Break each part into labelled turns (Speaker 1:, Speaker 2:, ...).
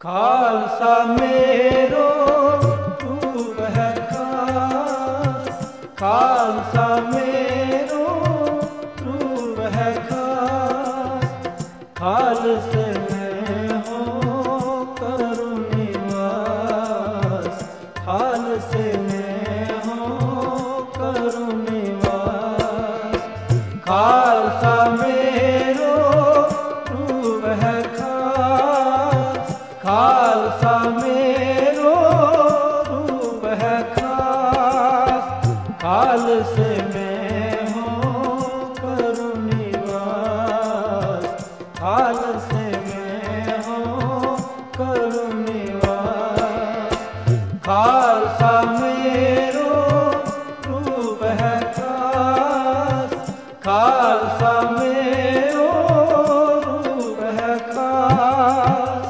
Speaker 1: ਖਾਲਸਾ ਮੇਰੋ ਰੂਪ ਹੈ ਖਾਸ, ਖਾਲਸਾ ਮੇਰੋ ਰੂਪ ਹੈ ਖਾਸ। ਖਾਲਸੇ ਮੈਂ ਹੋ ਕਰੁ ਨਿਵਾਸ, ਖਾਲਸੇ ਮੈਂ ਹੋ ਕਰੁ ਨਿਵਾਸ। ਖਾਲਸਾ ਮੇਰੋ ਰੂਪ ਹੈ ਖਾਸ, ਖਾਲਸਾ ਮੇਰੋ ਰੂਪ ਹੈ ਖਾਸ। ਖਾਲਸੇ ਮੈਂ ਹੋ ਕਰੁ ਨਿਵਾਸ, ਖਾਲਸੇ ਮੈਂ ਹੋ ਕਰੁ ਨਿਵਾਸ। ਖਾਲਸਾ ਮੇਰੋ ਰੂਪ ਹੈ ਖਾਸ, ਖਾਲਸਾ ਮੇਰੋ ਰੂਪ ਹੈ ਖਾਸ।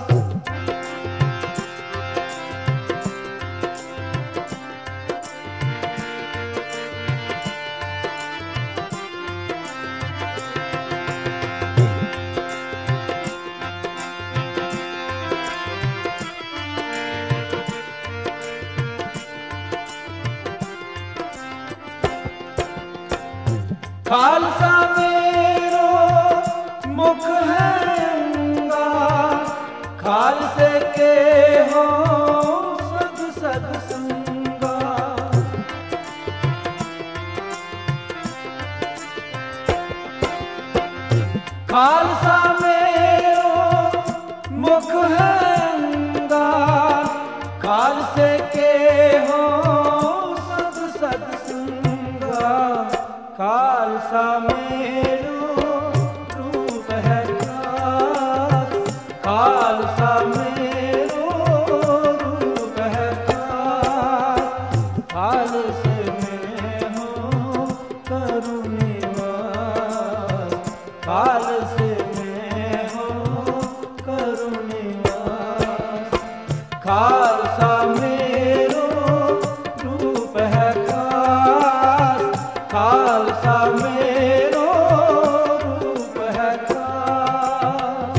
Speaker 1: ਖਾਲਸਾ ਮੇਰੋ ਮੁਖ ਹੈ ਅੰਗਾ, ਖਾਲਸੇ ਕੇ ਹੋ ਸਦ ਸਦ ਸੰਗਾ। ਖਾਲਸਾ ਮੇਰੋ ਮੁਖ ਹੈ ਅੰਗਾ, ਖਾਲਸੇ ਕੇ ਹੋ ਸਦ ਸਦ ਸੰਗਾ। ਖਾਲਸਾ ਮੇਰੋ ਰੂਪ ਹੈ ਖਾਸ, ਖਾਲਸਾ ਮੇਰੋ ਰੂਪ ਹੈ ਖਾਸ। ਖਾਲਸੇ ਮੈਂ ਹੋ ਕਰੁ ਨਿਵਾਸ, ਖਾਲਸੇ ਮੈਂ ਹੋ ਕਰੁ ਨਿਵਾਸ। ਖਾਲਸਾ ਮੇਰੋ ਰੂਪ ਹੈ ਖਾਸ, ਖਾਲਸਾ ਮੇਰੋ ਰੂਪ ਹੈ ਖਾਸ।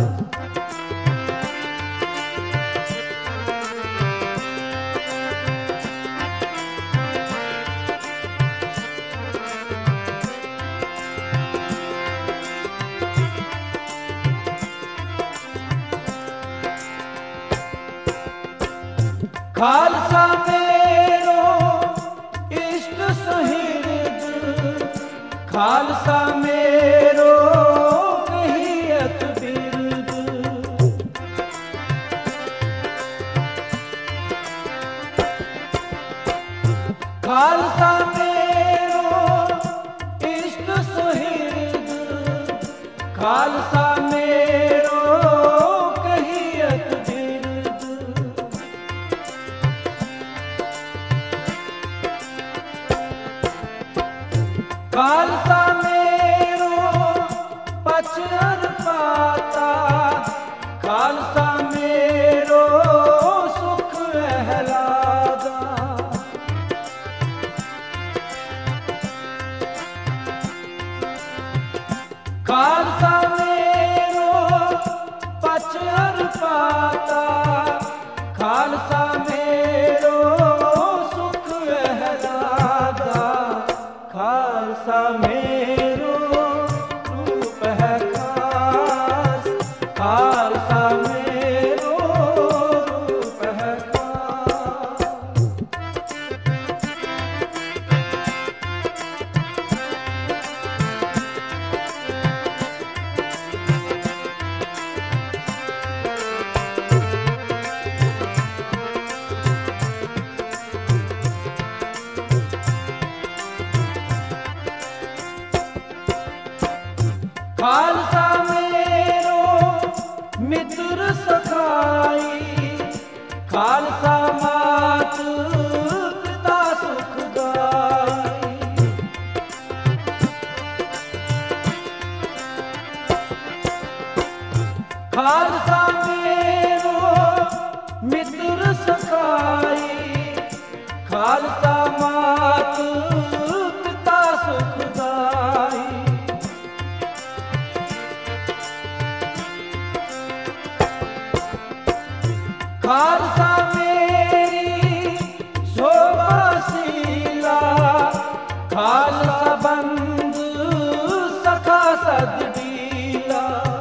Speaker 1: ਖਾਲਸਾ ਮੇਰੋ ਇਸ਼ਟ ਸਹਿਰਦ, ਖਾਲਸਾ ਮੇਰੋ ਕਹੀਅਤ ਬਿਰਦ। ਖਾਲਸਾ ਮੇਰੋ ਇਸ਼ਟ ਸਹਿਰਦ, ਖਾਲਸਾ ਮੇਰੋ ਕਹੀਅਤ ਬਿਰਦ। ਖਾਲਸਾ ਮੇਰੋ ਪਛਰ ਪਾਤਾ, ਖਾਲਸਾ ਮੇਰੋ ਸੁਖ ਅਹਲਾਦਾ। ਖਾਲਸਾ ਮੇਰੋ ਪਛਰ ਪਾਤਾ, ਖਾਲਸਾ ਮੇਰੋ ਸੁਖ ਅਹਲਾਦਾ। ਖਾਲਸਾ ਮੇਰੋ ਰੂਪ ਹੈ ਖਾਸ, ਖਾਲਸਾ ਮੇਰੋ ਰੂਪ ਹੈ ਖਾਸ। ਖਾਲਸਾ ਮੇਰੋ ਮਿੱਤਰ ਸਖਾਈ, ਖਾਲਸਾ ਮਾਤ ਪਿਤਾ ਸੁਖਦਾਈ। ਖਾਲਸਾ ਮੇਰੋ ਮਿੱਤਰ ਸਖਾਈ, ਖਾਲਸਾ ਮਾਤ ਪਿਤਾ ਸੁਖਦਾਈ। ਖਾਲਸਾ ਮੇਰੀ ਸ਼ੋਭਾ ਸ਼ੀਲਾ, ਖਾਲਸਾ ਬੰਧੂ ਸਖਾ ਸਦ ਡੀਲਾ।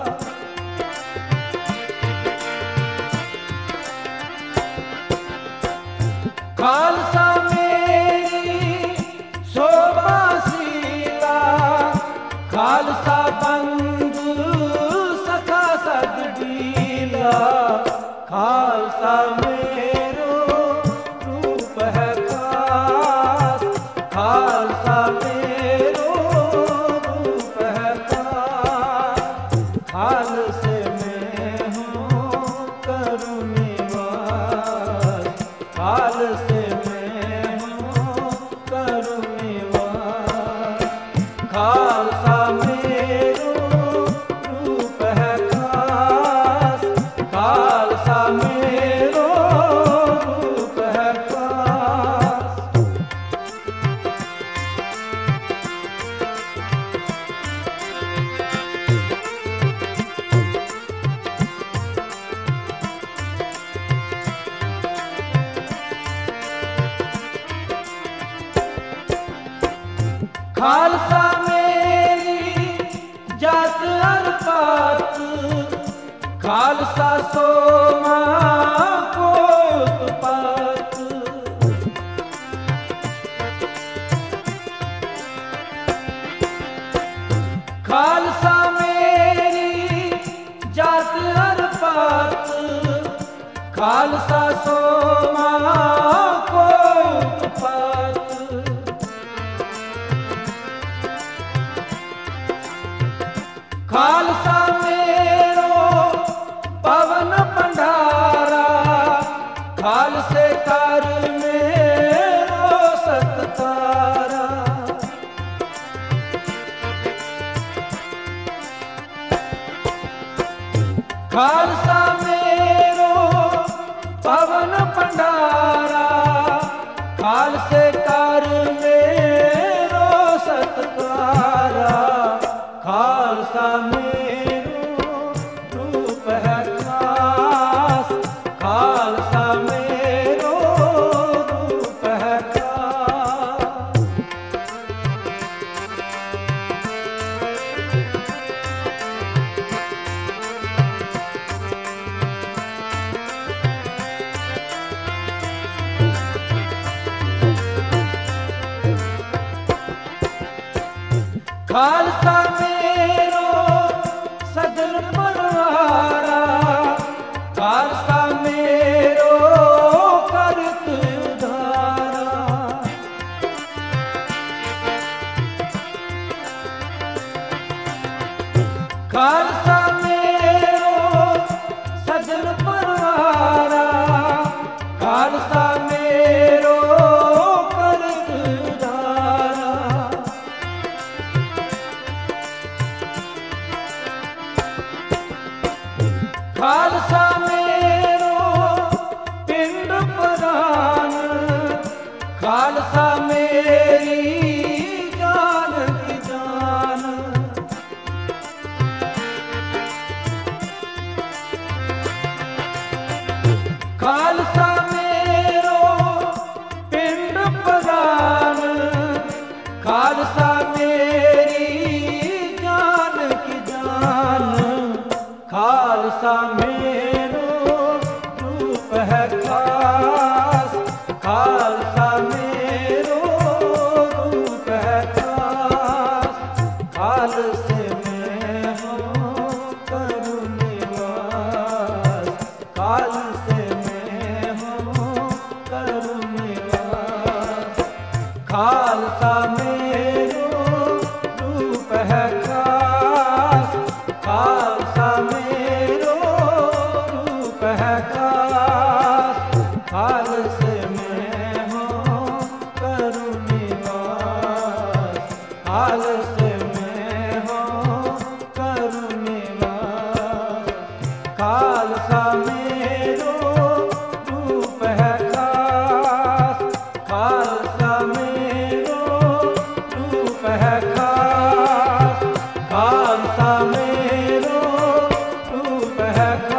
Speaker 1: ਖਾਲਸਾ ਮੇਰੀ ਸ਼ੋਭਾ ਸ਼ੀਲਾ, ਖਾਲਸਾ ਬੰਧੂ ਸਖਾ ਸਦ ਡੀਲਾ। ਖਾਲਸਾ ਮੇਰੋ ਰੂਪ ਹੈ ਖਾਸ, ਖਾਲਸਾ ਮੇਰੋ ਰੂਪ ਹੈ ਖਾਸ। ਖਾਲਸੇ ਮੈਂ ਹੂੰ ਕਰੁ ਨਿਵਾਸ, ਖਾਲਸੇ ਮੈਂ ਹੂੰ ਕਰੁ ਨਿਵਾਸ। ਖਾਲਸਾ ਮੇਰੋ ਰੂਪ ਹੈ ਖਾਸ, ਖਾਲਸਾ ਮੇਰੋ ਰੂਪ ਹੈ ਖਾਸ। ਖਾਲਸਾ ਮੇਰੀ ਜਾਤ ਅਰ ਪਾਤ, ਖਾਲਸਾ ਸੋ ਮਾਂ ਕੋ ਉਤਪਾਤ। ਖਾਲਸਾ ਮੇਰੀ ਜਾਤ ਅਰ ਪਾਤ, ਖਾਲਸਾ ਸੋ ਮਾਂ ਕੋ ਉਤਪਾਤ। ਖਾਲਸਾ ਮੇਰੋ ਪਵਨ ਭੰਡਾਰਾ, ਖਾਲਸੇ ਕਰ ਮੇਰੋ ਸਤਿਕਾਰਾ। ਖਾਲਸਾ ਮੇਰੋ ਪਵਨ ਭੰਡਾਰਾ, ਖਾਲਸੇ ਕਰ ਮੇਰੋ ਸਤਿਕਾਰਾ। ਖਾਲਸਾ ਮੇਰੋ ਰੂਪ ਹੈ ਖਾਸ, ਖਾਲਸਾ ਮੇਰੋ ਰੂਪ ਹੈ ਖਾਸ। ਖਾਲਸਾ ਮੇਰੋ ਸਜਣ ਪਰਵਾਰਾ, ਖਾਲਸਾ ਮੇਰੋ ਕਰਤ ਉਧਾਰਾ। ਖਾਲਸਾ ਮੇਰੋ ਸਜਣ ਪਰਵਾਰਾ, ਖਾਲਸਾ ਮੇਰੋ ਕਰਤ ਉਧਾਰਾ। ਖਾਲਸਾ ਮੇਰੋ ਪਿੰਡ ਪ੍ਰਧਾਨ, ਖਾਲਸਾ ਮੇਰੀ ਜਾਨ ਕੀ ਜਾਨ। ਖਾਲਸਾ ਮੇਰੋ ਪਿੰਡ ਪ੍ਰਧਾਨ, ਖਾਲਸਾ ਮੇਰੀ ਜਾਨ ਕੀ ਜਾਨ। ਖਾਲਸਾ ਮੇਰੋ ਰੂਪ ਹੈ ਖਾਸ, ਖਾਲਸਾ ਮੇਰੋ ਰੂਪ ਹੈ ਖਾਸ। ਖਾਲਸੇ ਮੈਂ ਹੂੰ ਕਰੁ ਨਿਵਾਸ, ਖਾਲਸੇ ਮੈਂ ਹੂੰ ਕਰੁ ਨਿਵਾਸ। ਖਾਲਸਾ ਮੇਰੋ ਰੂਪ ਹੈ ਖਾਸ, ਖਾਲਸਾ ਮੇਰੋ ਰੂਪ ਹੈ ਖਾਸ। ਖਾਲਸੇ ਮੈਂ ਹੂੰ ਕਰੁ ਨਿਵਾਸ, ਖਾਲਸੇ ਮੈਂ ਹੂੰ ਕਰੁ ਨਿਵਾਸ। ਖਾਲਸਾ ਮੇਰੋ ਰੂਪ ਹੈ ਖਾਸ, ਖਾਲਸਾ ਮੇਰੋ ਰੂਪ ਹੈ ਖਾਸ। ਖਾਲਸਾ ਮੇਰੋ ਰੂਪ ਹੈ ਖਾਸ।